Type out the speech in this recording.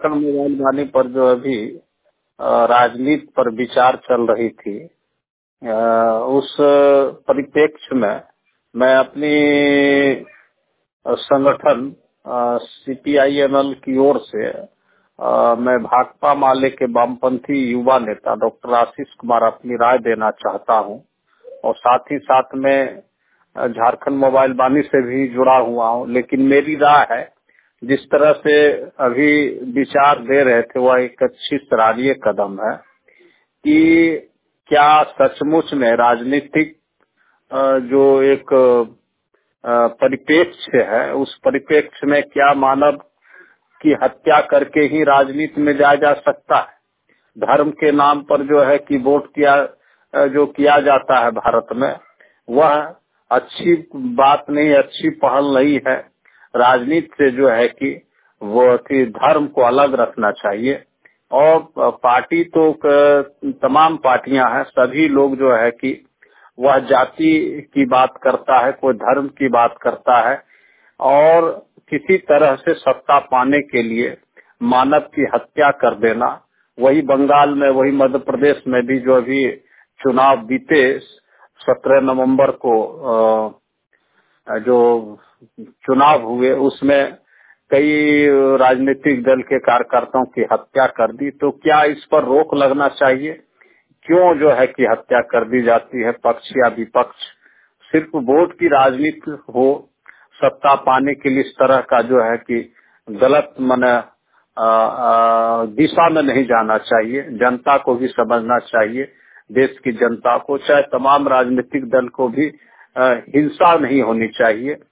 Jharkhand mobile वाणी पर जो अभी राजनीति पर विचार चल रही थी, उस परिप्रेक्ष्य में मैं अपनी संगठन सीपीआईएमएल की ओर से मैं भाकपा माले के वामपंथी युवा नेता डॉक्टर आशीष कुमार अपनी राय देना चाहता हूं और साथ ही साथ में झारखंड मोबाइल वाणी से भी जुड़ा हुआ हूं। लेकिन मेरी राय है, जिस तरह से अभी विचार दे रहे थे वह एक अच्छी सराहनीय कदम है कि क्या सचमुच में राजनीतिक जो एक परिप्रेक्ष्य है, उस परिप्रेक्ष्य में क्या मानव की हत्या करके ही राजनीति में जाया जा सकता है। धर्म के नाम पर जो है कि वोट जो किया जाता है भारत में, वह अच्छी बात नहीं, अच्छी पहल नहीं है। राजनीति से जो है कि वो धर्म को अलग रखना चाहिए और पार्टी तो तमाम पार्टियां हैं, सभी लोग जो है कि वह जाति की बात करता है, कोई धर्म की बात करता है और किसी तरह से सत्ता पाने के लिए मानव की हत्या कर देना। वही बंगाल में, वही मध्य प्रदेश में भी जो अभी चुनाव बीते 17 नवंबर को जो चुनाव हुए, उसमें कई राजनीतिक दल के कार्यकर्ताओं की हत्या कर दी। तो क्या इस पर रोक लगना चाहिए? क्यों जो है कि हत्या कर दी जाती है, पक्ष या विपक्ष? सिर्फ वोट की राजनीति हो, सत्ता पाने के लिए इस तरह का जो है कि गलत दिशा में नहीं जाना चाहिए। जनता को भी समझना चाहिए, देश की जनता को, चाहे तमाम राजनीतिक दल को भी हिंसा नहीं होनी चाहिए।